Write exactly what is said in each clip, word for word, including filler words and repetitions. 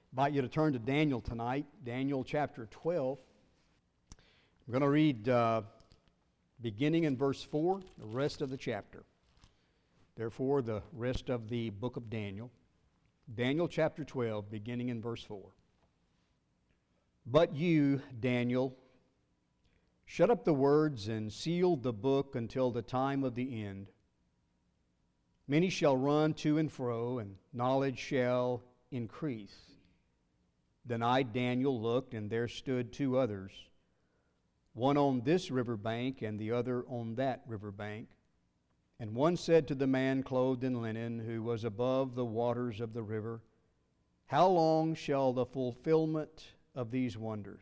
invite you to turn to Daniel tonight, Daniel chapter twelve. I'm going to read uh, beginning in verse four, the rest of the chapter. Therefore, the rest of the book of Daniel. Daniel chapter twelve, beginning in verse four. But you, Daniel, shut up the words and seal the book until the time of the end. Many shall run to and fro, and knowledge shall increase. Then I, Daniel, looked, and there stood two others, one on this river bank and the other on that river bank. And one said to the man clothed in linen, who was above the waters of the river, How long shall the fulfillment of these wonders?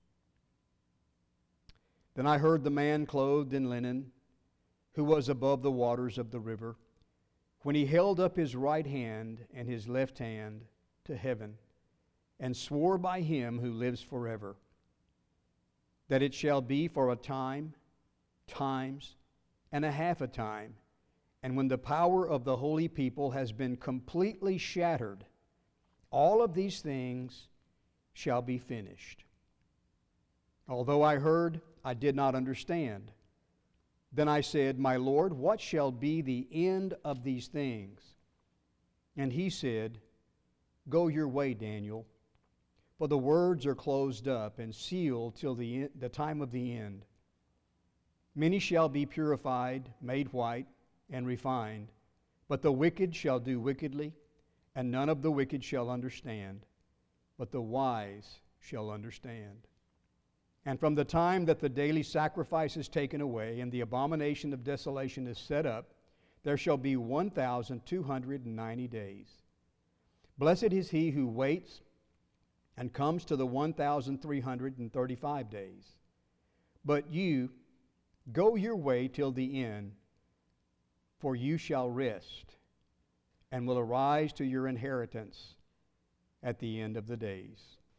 Then I heard the man clothed in linen, who was above the waters of the river, when he held up his right hand and his left hand to heaven, and swore by him who lives forever, that it shall be for a time, times, and a half a time, and when the power of the holy people has been completely shattered, all of these things shall be finished. Although I heard, I did not understand. Then I said, My Lord, what shall be the end of these things? And he said, Go your way, Daniel, for the words are closed up and sealed till the, the time of the end. Many shall be purified, made white, and refined, but the wicked shall do wickedly, and none of the wicked shall understand, but the wise shall understand. And from the time that the daily sacrifice is taken away, and the abomination of desolation is set up, there shall be one thousand two hundred ninety days. Blessed is he who waits and comes to the one thousand three hundred thirty-five days. But you, go your way till the end, for you shall rest, and will arise to your inheritance at the end of the days.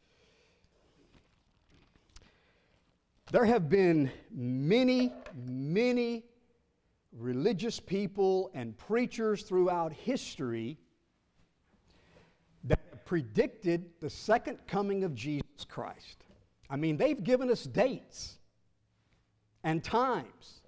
There have been many, many religious people and preachers throughout history that predicted the second coming of Jesus Christ. I mean, they've given us dates and times.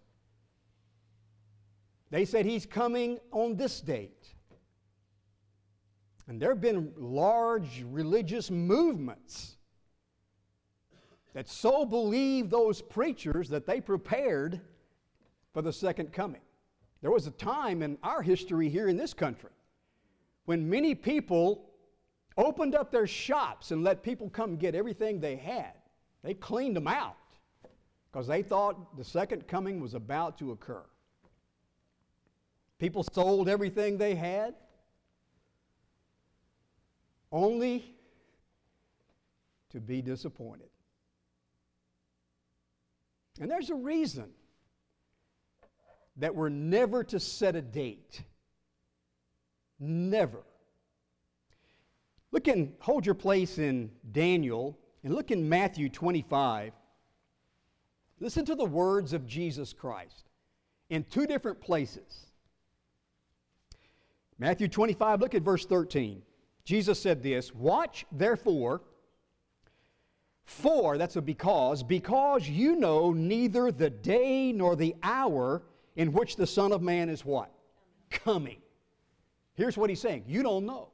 They said he's coming on this date. And there have been large religious movements that so believed those preachers that they prepared for the second coming. There was a time in our history here in this country when many people opened up their shops and let people come get everything they had. They cleaned them out because they thought the second coming was about to occur. People sold everything they had only to be disappointed. And there's a reason that we're never to set a date. Never. Look in, hold your place in Daniel, and look in Matthew twenty-five. Listen to the words of Jesus Christ in two different places. Matthew twenty-five, look at verse thirteen. Jesus said this, Watch therefore, for, that's a because, because you know neither the day nor the hour in which the Son of Man is what? Coming. Here's what he's saying. You don't know.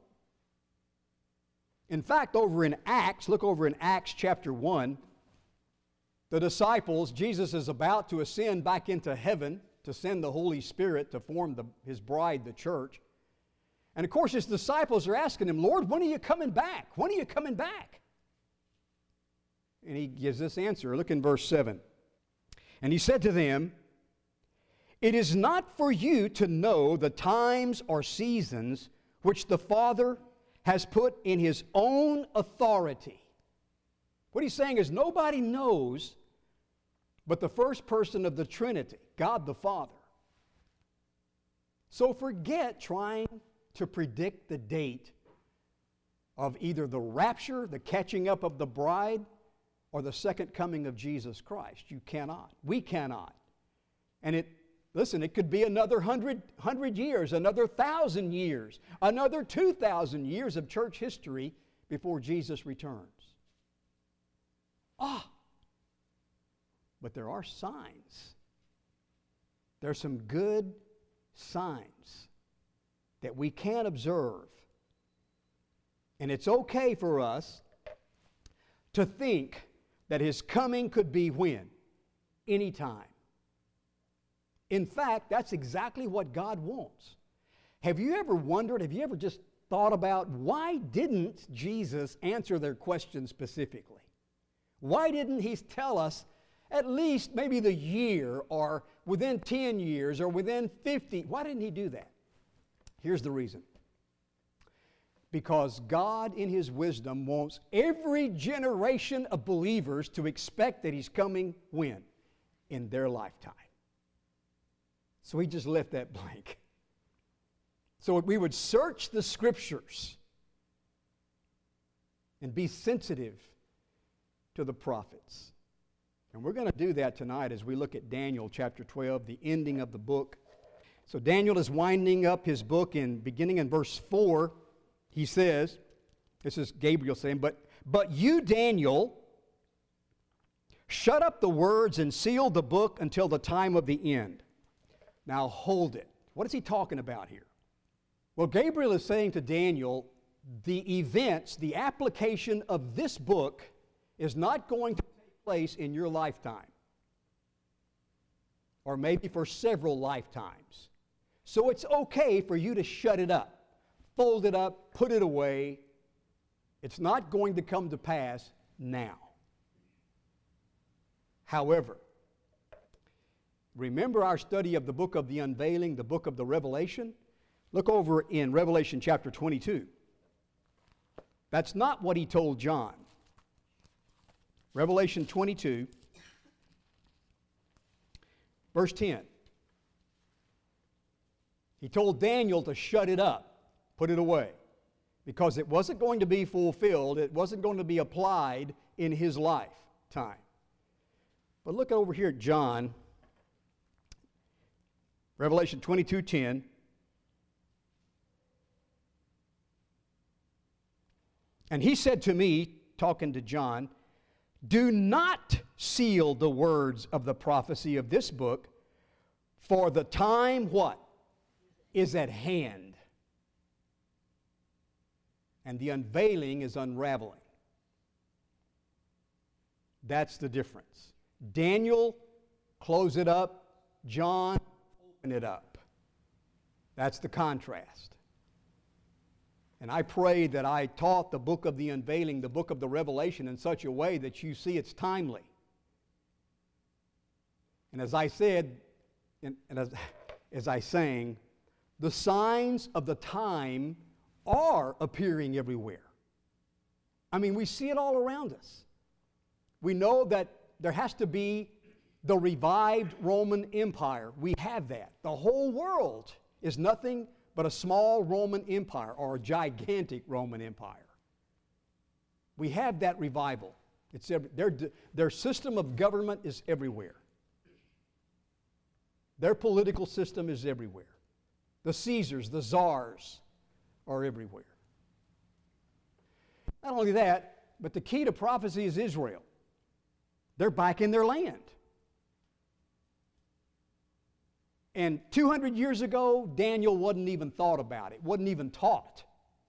In fact, over in Acts, look over in Acts chapter one, the disciples, Jesus is about to ascend back into heaven to send the Holy Spirit to form the, His bride, the church. And of course, His disciples are asking Him, Lord, when are you coming back? When are you coming back? And He gives this answer. Look in verse seven. And He said to them, It is not for you to know the times or seasons which the Father has put in His own authority. What He's saying is nobody knows but the first person of the Trinity, God the Father. So forget trying to predict the date of either the rapture, the catching up of the bride, or the second coming of Jesus Christ. You cannot. We cannot. And it, listen, it could be another hundred, hundred years, another thousand years, another two thousand years of church history before Jesus returns. Ah! But there are signs. There are some good signs that we can observe. And it's okay for us to think that His coming could be when? Anytime. In fact, that's exactly what God wants. Have you ever wondered, have you ever just thought about why didn't Jesus answer their question specifically? Why didn't He tell us at least maybe the year or within ten years or within fifty? Why didn't He do that? Here's the reason. Because God in His wisdom wants every generation of believers to expect that He's coming when? In their lifetime. So He just left that blank. So we would search the Scriptures and be sensitive to the prophets. And we're going to do that tonight as we look at Daniel chapter twelve, the ending of the book. So Daniel is winding up his book, in beginning in verse four, he says, this is Gabriel saying, but, but you, Daniel, shut up the words and seal the book until the time of the end. Now hold it. What is he talking about here? Well, Gabriel is saying to Daniel, the events, the application of this book is not going to take place in your lifetime, or maybe for several lifetimes. So it's okay for you to shut it up, fold it up, put it away. It's not going to come to pass now. However, remember our study of the book of the unveiling, the book of the Revelation? Look over in Revelation chapter twenty-two. That's not what he told John. Revelation twenty-two, verse ten. He told Daniel to shut it up, put it away, because it wasn't going to be fulfilled, it wasn't going to be applied in his lifetime. But look over here at John, Revelation twenty-two ten. And he said to me, talking to John, do not seal the words of the prophecy of this book, for the time, what? Is at hand. And the unveiling is unraveling. That's the difference. Daniel, close it up. John, open it up. That's the contrast. And I pray that I taught the book of the unveiling, the book of the Revelation, in such a way that you see it's timely. And as I said, and as, as I sang, the signs of the time are appearing everywhere. I mean, we see it all around us. We know that there has to be the revived Roman Empire. We have that. The whole world is nothing but a small Roman Empire or a gigantic Roman Empire. We have that revival. It's every, their, their system of government is everywhere. Their political system is everywhere. The Caesars, the czars are everywhere. Not only that, but the key to prophecy is Israel. They're back in their land. And two hundred years ago, Daniel wasn't even thought about it, wasn't even taught.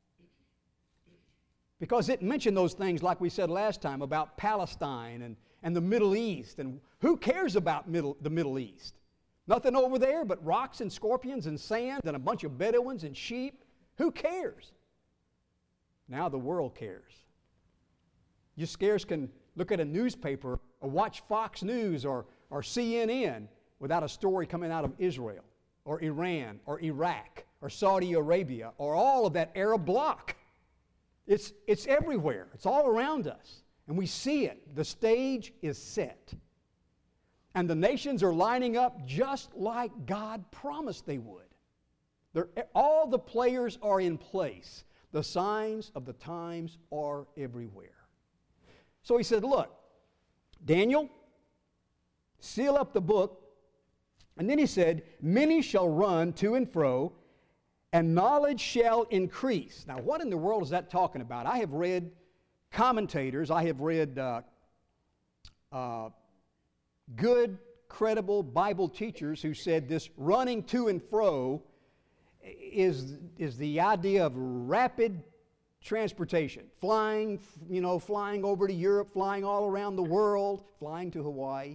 Because it mentioned those things, like we said last time, about Palestine and, and the Middle East. And who cares about middle, the Middle East? Nothing over there but rocks and scorpions and sand and a bunch of Bedouins and sheep. Who cares? Now the world cares. You scarce can look at a newspaper or watch Fox News or, or C N N without a story coming out of Israel or Iran or Iraq or Saudi Arabia or all of that Arab bloc. It's, it's everywhere. It's all around us. And we see it. The stage is set. And the nations are lining up just like God promised they would. They're, all the players are in place. The signs of the times are everywhere. So he said, look, Daniel, seal up the book. And then he said, many shall run to and fro, and knowledge shall increase. Now, what in the world is that talking about? I have read commentators, I have read uh, uh, good, credible Bible teachers who said this running to and fro is, is the idea of rapid transportation. Flying, you know, flying over to Europe, flying all around the world, flying to Hawaii.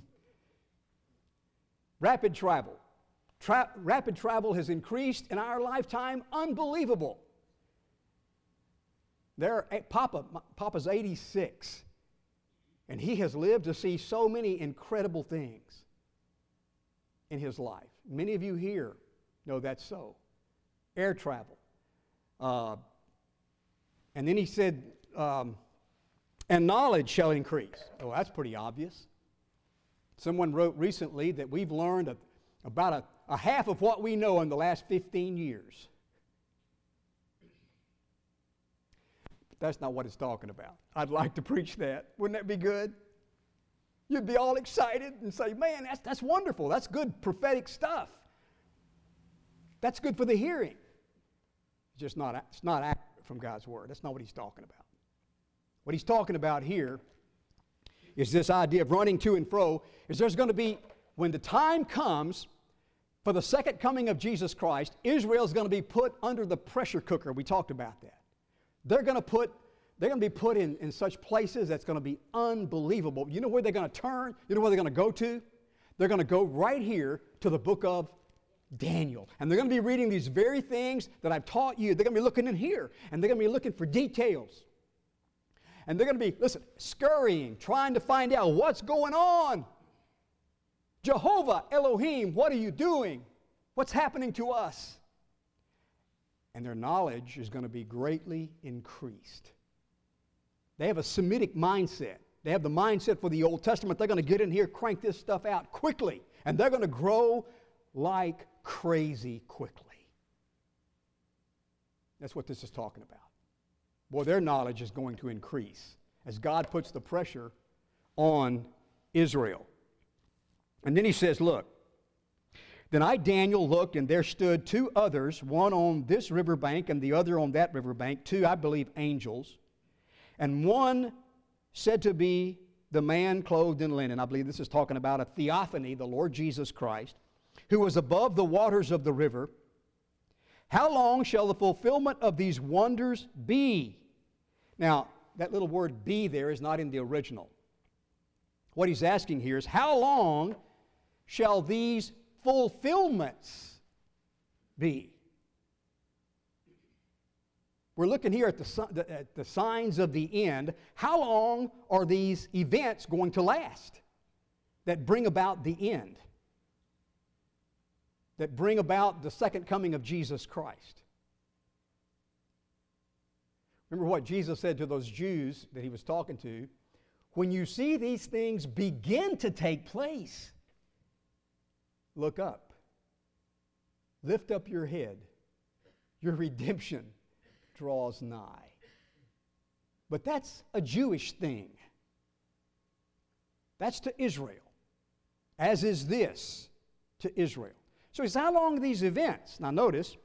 Rapid travel. Tra- rapid travel has increased in our lifetime. Unbelievable. There, Papa, Papa's eighty-six, and he has lived to see so many incredible things in his life. Many of you here know that's so. Air travel. Uh, and then he said, um, and knowledge shall increase. Oh, that's pretty obvious. Someone wrote recently that we've learned a, about a, a half of what we know in the last fifteen years. That's not what it's talking about. I'd like to preach that. Wouldn't that be good? You'd be all excited and say, man, that's, that's wonderful. That's good prophetic stuff. That's good for the hearing. It's just not, it's not accurate from God's Word. That's not what he's talking about. What he's talking about here is this idea of running to and fro, is there's going to be, when the time comes for the second coming of Jesus Christ, Israel's going to be put under the pressure cooker. We talked about that. They're going to put, they're going to be put in, in such places that's going to be unbelievable. You know where they're going to turn? You know where they're going to go to? They're going to go right here to the book of Daniel. And they're going to be reading these very things that I've taught you. They're going to be looking in here, and they're going to be looking for details. And they're going to be, listen, scurrying, trying to find out what's going on. Jehovah, Elohim, what are you doing? What's happening to us? And their knowledge is going to be greatly increased. They have a Semitic mindset. They have the mindset for the Old Testament. They're going to get in here, crank this stuff out quickly, and they're going to grow like crazy quickly. That's what this is talking about. Boy, their knowledge is going to increase as God puts the pressure on Israel. And then he says, look, then I, Daniel, looked, and there stood two others, one on this riverbank and the other on that riverbank, two, I believe, angels. And one said to be the man clothed in linen. I believe this is talking about a theophany, the Lord Jesus Christ, who was above the waters of the river. How long shall the fulfillment of these wonders be? Now, that little word be there is not in the original. What he's asking here is, how long shall these fulfillments be? We're looking here at the, at the signs of the end. How long are these events going to last that bring about the end? That bring about the second coming of Jesus Christ? Remember what Jesus said to those Jews that he was talking to? When you see these things begin to take place, look up. Lift up your head. Your redemption draws nigh. But that's a Jewish thing. That's to Israel. As is this to Israel. So he says, how long are these events? Now notice,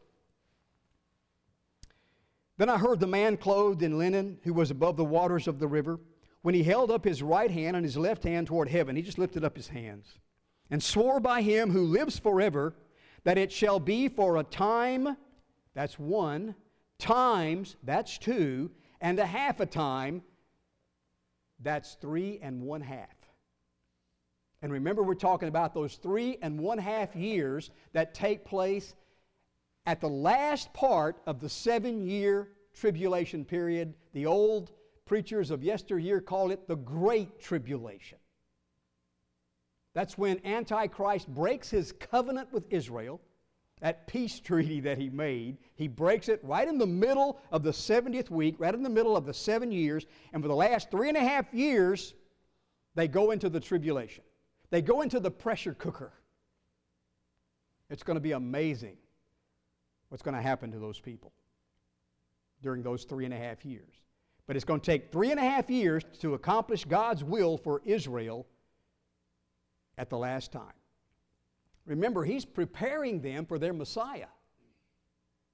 then I heard the man clothed in linen who was above the waters of the river, when he held up his right hand and his left hand toward heaven. He just lifted up his hands and swore by him who lives forever that it shall be for a time, that's one, times, that's two, and a half a time, that's three and one half. And remember, we're talking about those three and one half years that take place at the last part of the seven-year tribulation period. The old preachers of yesteryear call it the Great Tribulation. That's when Antichrist breaks his covenant with Israel, that peace treaty that he made. He breaks it right in the middle of the seventieth week, right in the middle of the seven years, and for the last three and a half years, they go into the tribulation. They go into the pressure cooker. It's going to be amazing what's going to happen to those people during those three and a half years. But it's going to take three and a half years to accomplish God's will for Israel at the last time. Remember, he's preparing them for their Messiah.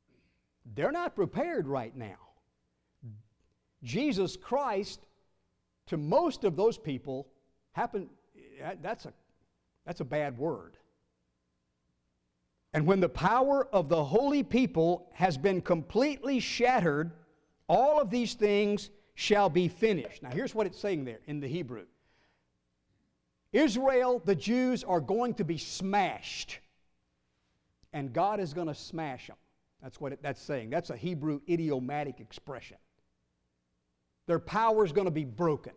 They're not prepared right now. Jesus Christ, to most of those people, happened, that's a, that's a bad word. And when the power of the holy people has been completely shattered, all of these things shall be finished. Now here's what it's saying there in the Hebrew. Israel, the Jews, are going to be smashed. And God is going to smash them. That's what it, that's saying. That's a Hebrew idiomatic expression. Their power is going to be broken.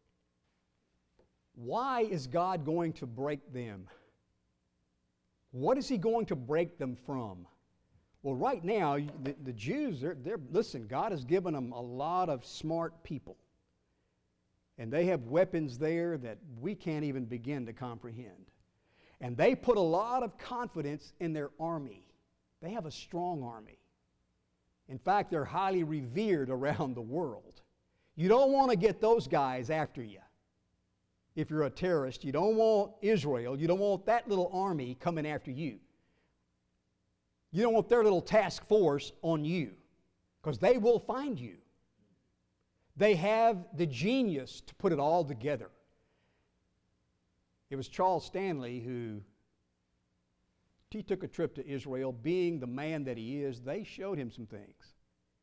Why is God going to break them? What is He going to break them from? Well, right now, the, the Jews, they're, they're, listen, God has given them a lot of smart people. And they have weapons there that we can't even begin to comprehend. And they put a lot of confidence in their army. They have a strong army. In fact, they're highly revered around the world. You don't want to get those guys after you. If you're a terrorist, you don't want Israel, you don't want that little army coming after you. You don't want their little task force on you, because they will find you. They have the genius to put it all together. It was Charles Stanley who, he took a trip to Israel. Being the man that he is, they showed him some things.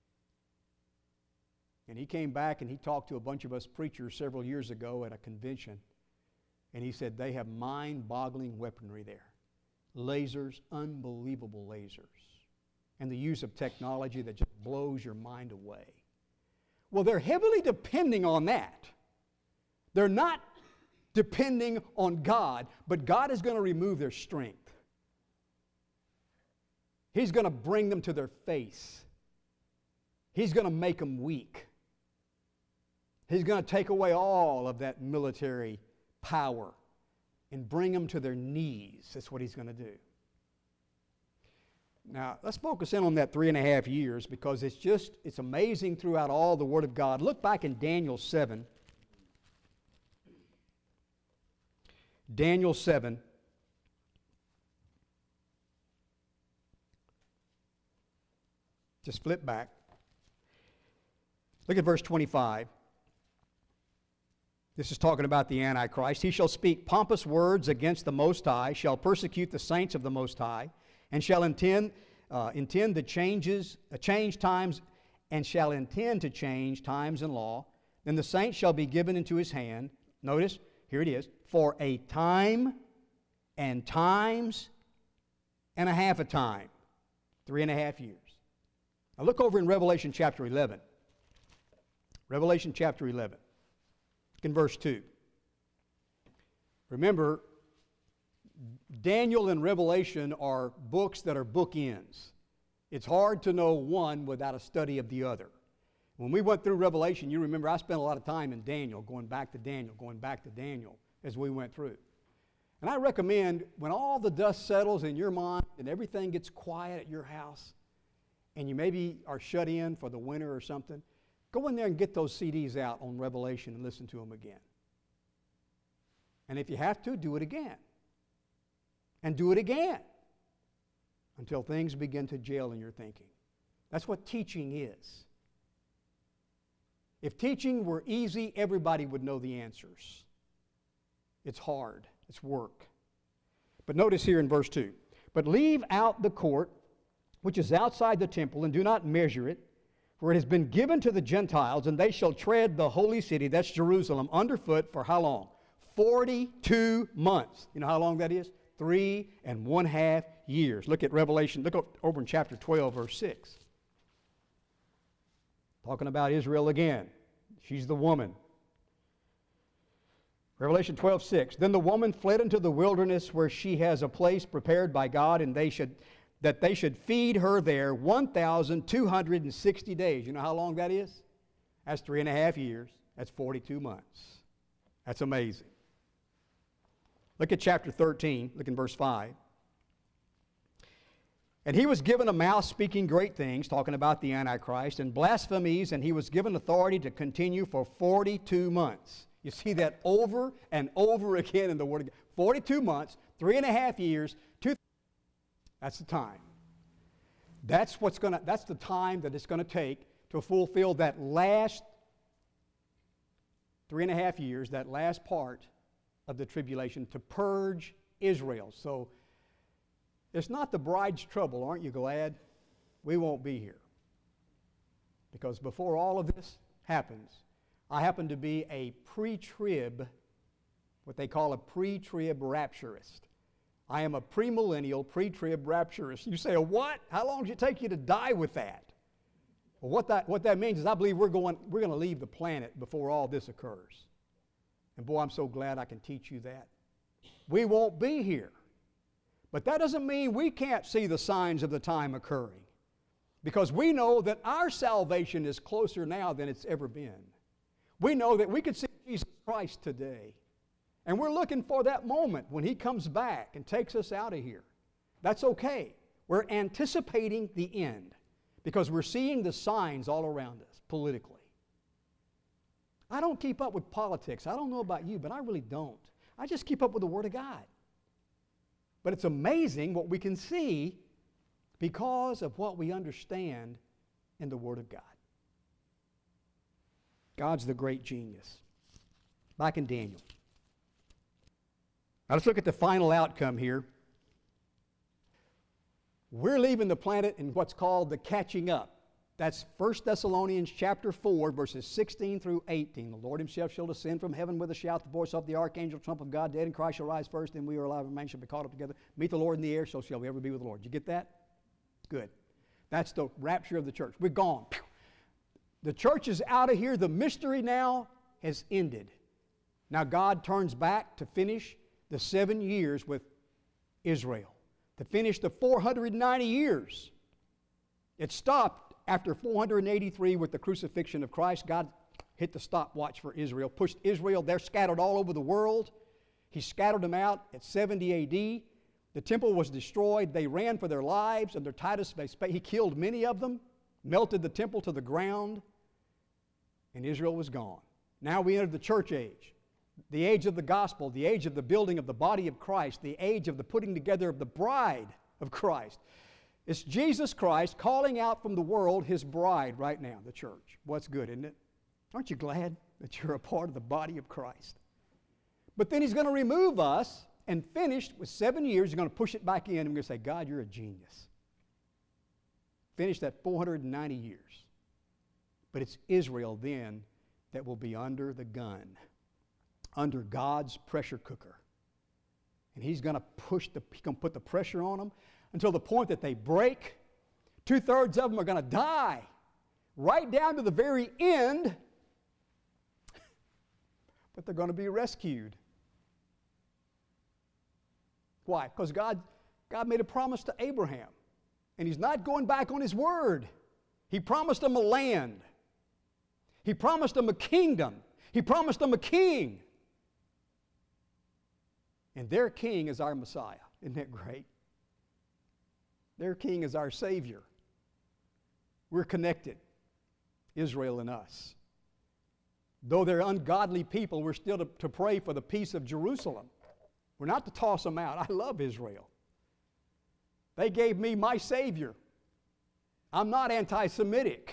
And he came back and he talked to a bunch of us preachers several years ago at a convention. And he said they have mind-boggling weaponry there. Lasers, unbelievable lasers. And the use of technology that just blows your mind away. Well, they're heavily depending on that. They're not depending on God, but God is going to remove their strength. He's going to bring them to their face. He's going to make them weak. He's going to take away all of that military power and bring them to their knees. That's what He's going to do. Now, let's focus in on that three and a half years, because it's just, it's amazing throughout all the Word of God. Look back in Daniel seven. Daniel seven. Just flip back. Look at verse twenty-five. This is talking about the Antichrist. He shall speak pompous words against the Most High, shall persecute the saints of the Most High, and shall intend, uh, intend the changes, uh, change times, and shall intend to change times and law. Then the saints shall be given into his hand. Notice, here it is, for a time and times and a half a time. Three and a half years. Now look over in Revelation chapter eleven. Revelation chapter eleven. Look in verse two. Remember, Daniel and Revelation are books that are bookends. It's hard to know one without a study of the other. When we went through Revelation, you remember I spent a lot of time in Daniel, going back to Daniel, going back to Daniel as we went through. And I recommend when all the dust settles in your mind and everything gets quiet at your house, and you maybe are shut in for the winter or something, go in there and get those C Ds out on Revelation and listen to them again. And if you have to, do it again. And do it again until things begin to gel in your thinking. That's what teaching is. If teaching were easy, everybody would know the answers. It's hard. It's work. But notice here in verse two. But leave out the court, which is outside the temple, and do not measure it, for it has been given to the Gentiles, and they shall tread the holy city, that's Jerusalem, underfoot for how long? forty-two months. You know how long that is? Three and one half years. Look at Revelation. Look over in chapter twelve, verse six. Talking about Israel again. She's the woman. Revelation twelve, six. Then the woman fled into the wilderness, where she has a place prepared by God, and they should that they should feed her there one thousand two hundred sixty days. You know how long that is? That's three and a half years. That's forty-two months. That's amazing. Look at chapter thirteen. Look in verse five. And he was given a mouth speaking great things, talking about the Antichrist, and blasphemies, and he was given authority to continue for forty-two months. You see that over and over again in the Word of God. forty-two months, three and a half years, two. That's the time. That's what's going to, that's the time that it's going to take to fulfill that last three and a half years, that last part of the tribulation, to purge Israel. So it's not the bride's trouble, aren't you glad? We won't be here. Because before all of this happens, I happen to be a pre-trib, what they call a pre-trib rapturist. I am a premillennial, pre-trib rapturist. You say, a what? How long does it take you to die with that? Well, what that, what that means is I believe we're going, we're going to leave the planet before all this occurs. And boy, I'm so glad I can teach you that. We won't be here. But that doesn't mean we can't see the signs of the time occurring. Because we know that our salvation is closer now than it's ever been. We know that we could see Jesus Christ today. And we're looking for that moment when He comes back and takes us out of here. That's okay. We're anticipating the end because we're seeing the signs all around us politically. I don't keep up with politics. I don't know about you, but I really don't. I just keep up with the Word of God. But it's amazing what we can see because of what we understand in the Word of God. God's the great genius. Back in Daniel. Now let's look at the final outcome here. We're leaving the planet in what's called the catching up. That's First Thessalonians chapter four, verses sixteen through eighteen. The Lord Himself shall descend from heaven with a shout, the voice of the archangel, trump of God, dead in Christ shall rise first, and we are alive and remain shall be caught up together. Meet the Lord in the air, so shall we ever be with the Lord. Did you get that? Good. That's the rapture of the church. We're gone. The church is out of here. The mystery now has ended. Now God turns back to finish the seven years with Israel, to finish the four hundred ninety years. It stopped after four hundred eighty-three with the crucifixion of Christ. God hit the stopwatch for Israel, pushed Israel. They're scattered all over the world. He scattered them out at seventy A D. The temple was destroyed. They ran for their lives under Titus. He killed many of them, melted the temple to the ground, and Israel was gone. Now we enter the church age. The age of the gospel, the age of the building of the body of Christ, the age of the putting together of the bride of Christ. It's Jesus Christ calling out from the world His bride right now, the church. What's good, isn't it? Aren't you glad that you're a part of the body of Christ? But then He's going to remove us and finish with seven years. He's going to push it back in and we're going to say, God, you're a genius. Finish that four hundred ninety years. But it's Israel then that will be under the gun, under God's pressure cooker. And He's going to push the, He's going to put the pressure on them until the point that they break. Two-thirds of them are going to die, right down to the very end. But they're going to be rescued. Why? Because God, God made a promise to Abraham. And He's not going back on His word. He promised him a land. He promised him a kingdom. He promised them a king. And their king is our Messiah. Isn't that great? Their king is our Savior. We're connected, Israel and us. Though they're ungodly people, we're still to, to pray for the peace of Jerusalem. We're not to toss them out. I love Israel. They gave me my Savior. I'm not anti-Semitic.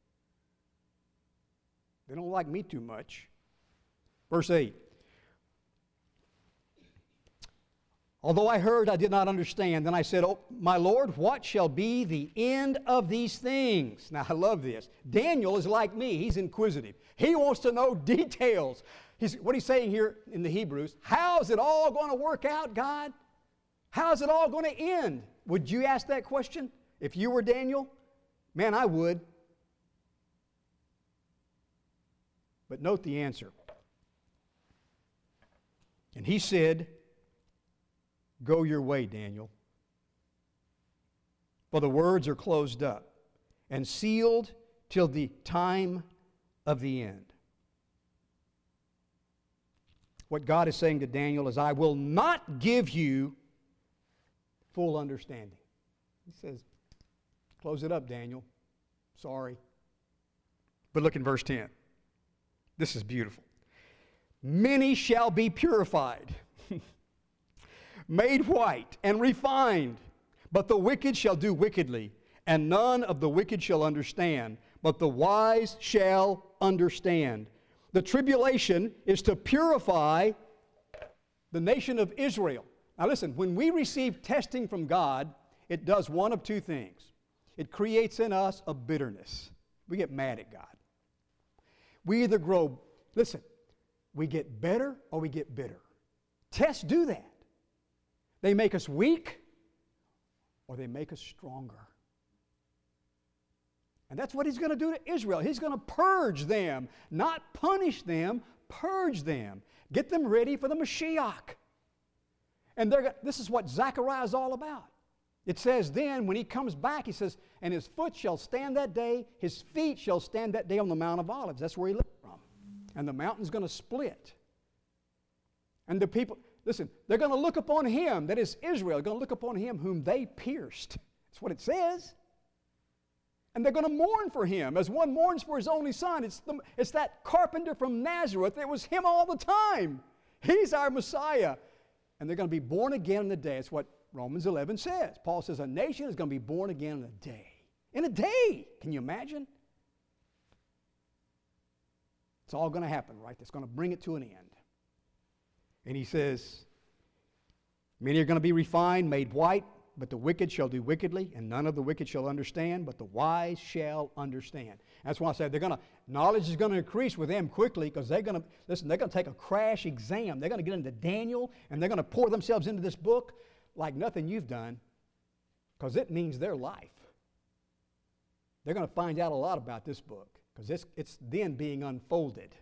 They don't like me too much. Verse eight. Although I heard, I did not understand. Then I said, oh, my Lord, what shall be the end of these things? Now, I love this. Daniel is like me. He's inquisitive. He wants to know details. He's, what he's saying here in the Hebrews, how's it all going to work out, God? How's it all going to end? Would you ask that question if you were Daniel? Man, I would. But note the answer. And he said, go your way, Daniel. For the words are closed up and sealed till the time of the end. What God is saying to Daniel is, I will not give you full understanding. He says, close it up, Daniel. Sorry. But look in verse ten. This is beautiful. Many shall be purified, made white and refined, but the wicked shall do wickedly, and none of the wicked shall understand, but the wise shall understand. The tribulation is to purify the nation of Israel. Now listen, when we receive testing from God, it does one of two things. It creates in us a bitterness. We get mad at God. We either grow, listen, we get better or we get bitter. Tests do that. They make us weak or they make us stronger. And that's what he's going to do to Israel. He's going to purge them, not punish them, purge them. Get them ready for the Mashiach. And they're, this is what Zechariah is all about. It says then, when he comes back, he says, and his foot shall stand that day, his feet shall stand that day on the Mount of Olives. That's where he lived from. And the mountain's going to split. And the people, listen, they're going to look upon him, that is Israel, they're going to look upon him whom they pierced. That's what it says. And they're going to mourn for him as one mourns for his only son. It's, the, it's that carpenter from Nazareth. It was him all the time. He's our Messiah. And they're going to be born again in a day. It's what Romans eleven says. Paul says a nation is going to be born again in a day. In a day! Can you imagine? It's all going to happen, right? That's going to bring it to an end. And he says, many are going to be refined, made white, but the wicked shall do wickedly, and none of the wicked shall understand, but the wise shall understand. That's why I said they're going to, knowledge is going to increase with them quickly, because they're going to, listen, they're going to take a crash exam. They're going to get into Daniel, and they're going to pour themselves into this book like nothing you've done, because it means their life. They're going to find out a lot about this book, because it's, it's then being unfolded.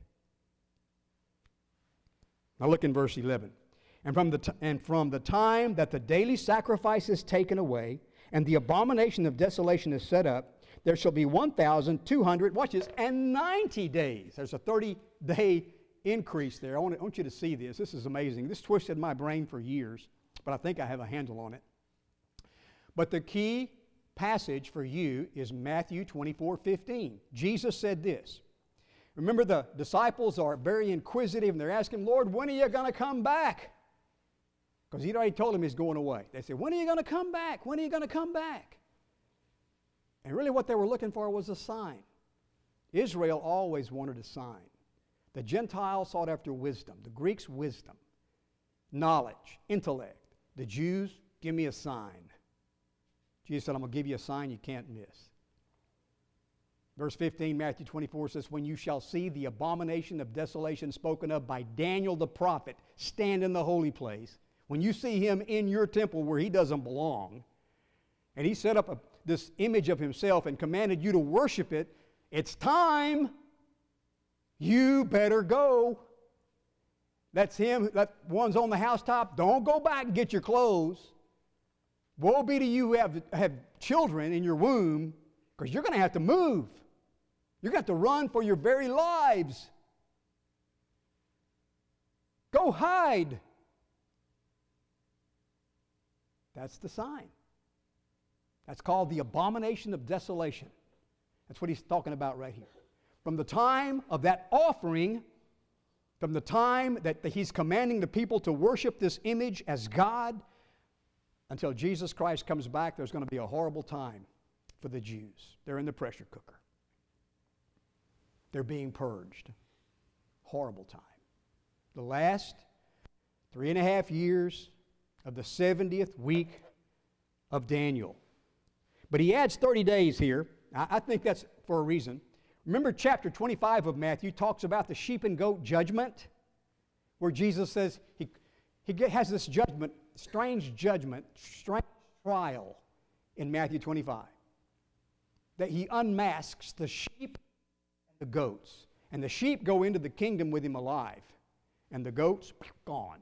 Now look in verse eleven. And from, the t- and from the time that the daily sacrifice is taken away, and the abomination of desolation is set up, there shall be one thousand two hundred, watch this, and ninety days. There's a thirty-day increase there. I want, to, I want you to see this. This is amazing. This twisted my brain for years, but I think I have a handle on it. But the key passage for you is Matthew twenty-four fifteen. Jesus said this. Remember, the disciples are very inquisitive, and they're asking, Lord, when are you going to come back? Because he'd already told them he's going away. They said, when are you going to come back? When are you going to come back? And really what they were looking for was a sign. Israel always wanted a sign. The Gentiles sought after wisdom. The Greeks, wisdom, knowledge, intellect. The Jews, give me a sign. Jesus said, I'm going to give you a sign you can't miss. Verse fifteen, Matthew twenty-four says, when you shall see the abomination of desolation spoken of by Daniel the prophet stand in the holy place, when you see him in your temple where he doesn't belong, and he set up a, this image of himself and commanded you to worship it, it's time. You better go. That's him. That one's on the housetop. Don't go back and get your clothes. Woe be to you who have, have children in your womb, because you're going to have to move. You're going to have to run for your very lives. Go hide. That's the sign. That's called the abomination of desolation. That's what he's talking about right here. From the time of that offering, from the time that he's commanding the people to worship this image as God, until Jesus Christ comes back, there's going to be a horrible time for the Jews. They're in the pressure cooker. They're being purged. Horrible time. The last three and a half years of the seventieth week of Daniel. But he adds thirty days here. I think that's for a reason. Remember chapter twenty-five of Matthew talks about the sheep and goat judgment, where Jesus says he, he has this judgment, strange judgment, strange trial in Matthew twenty-five. That he unmasks the sheep and the goats. And the sheep go into the kingdom with him alive. And the goats, gone.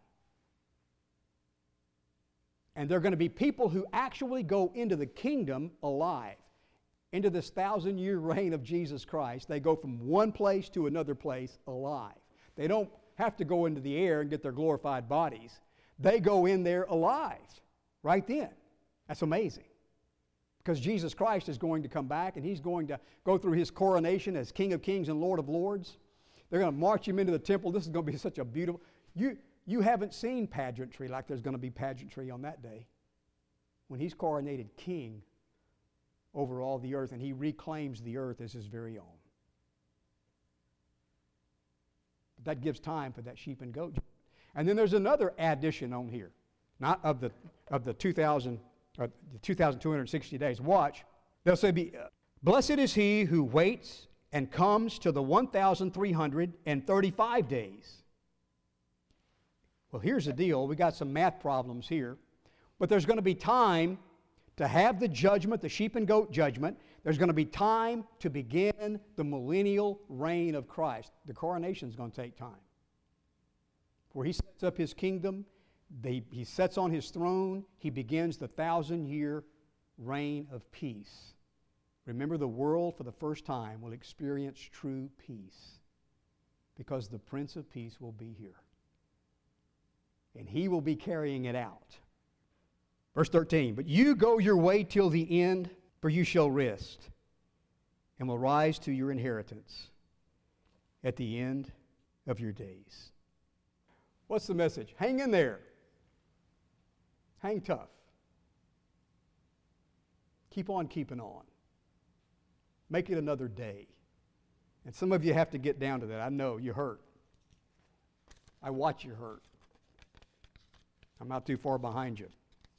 And there are going to be people who actually go into the kingdom alive. Into this thousand-year reign of Jesus Christ. They go from one place to another place alive. They don't have to go into the air and get their glorified bodies. They go in there alive right then. That's amazing. Because Jesus Christ is going to come back, and he's going to go through his coronation as King of Kings and Lord of Lords. They're going to march him into the temple. This is going to be such a beautiful... You, you haven't seen pageantry like there's going to be pageantry on that day. When he's coronated king, over all the earth, and he reclaims the earth as his very own. But that gives time for that sheep and goat. And then there's another addition on here, not of the of the two thousand or the two thousand two hundred sixty days. Watch. They'll say, "Be blessed is he who waits and comes to the one thousand three hundred thirty-five days." Well, here's the deal. We got some math problems here, but there's going to be time to have the judgment, the sheep and goat judgment. There's going to be time to begin the millennial reign of Christ. The coronation is going to take time. Where he sets up his kingdom, they, he sets on his throne, he begins the thousand-year reign of peace. Remember, the world for the first time will experience true peace because the Prince of Peace will be here. And he will be carrying it out. Verse thirteen, "But you go your way till the end, for you shall rest, and will rise to your inheritance at the end of your days." What's the message? Hang in there. Hang tough. Keep on keeping on. Make it another day. And some of you have to get down to that. I know you hurt. I watch you hurt. I'm not too far behind you.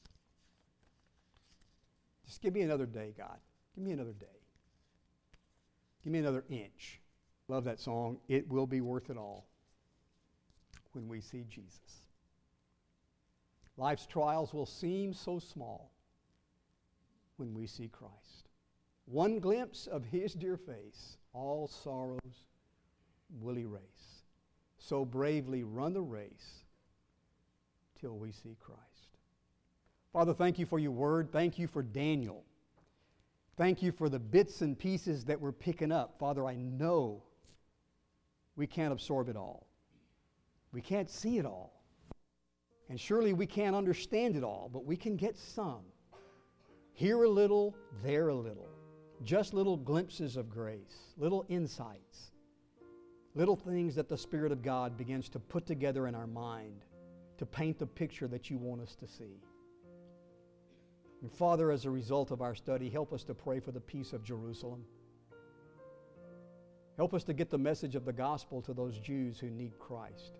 Just give me another day, God. Give me another day. Give me another inch. Love that song. It will be worth it all when we see Jesus. Life's trials will seem so small when we see Christ. One glimpse of his dear face, all sorrows will erase. So bravely run the race till we see Christ. Father, thank you for your word. Thank you for Daniel. Thank you for the bits and pieces that we're picking up. Father, I know we can't absorb it all. We can't see it all. And surely we can't understand it all, but we can get some. Here a little, there a little. Just little glimpses of grace, little insights, little things that the Spirit of God begins to put together in our mind to paint the picture that you want us to see. And Father, as a result of our study, help us to pray for the peace of Jerusalem. Help us to get the message of the gospel to those Jews who need Christ.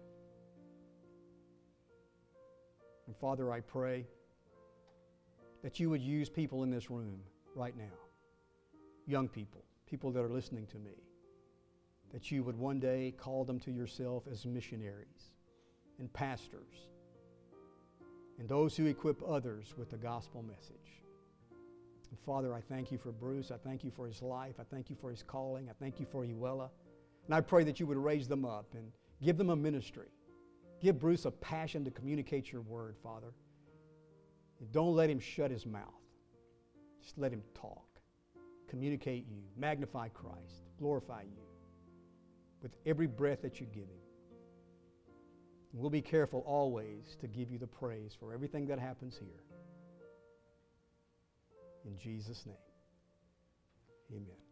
And Father, I pray that you would use people in this room right now, young people, people that are listening to me, that you would one day call them to yourself as missionaries and pastors and those who equip others with the gospel message. And Father, I thank you for Bruce. I thank you for his life. I thank you for his calling. I thank you for Uella. And I pray that you would raise them up and give them a ministry. Give Bruce a passion to communicate your word, Father. And don't let him shut his mouth. Just let him talk. Communicate you. Magnify Christ. Glorify you with every breath that you give him. And we'll be careful always to give you the praise for everything that happens here. In Jesus' name, amen.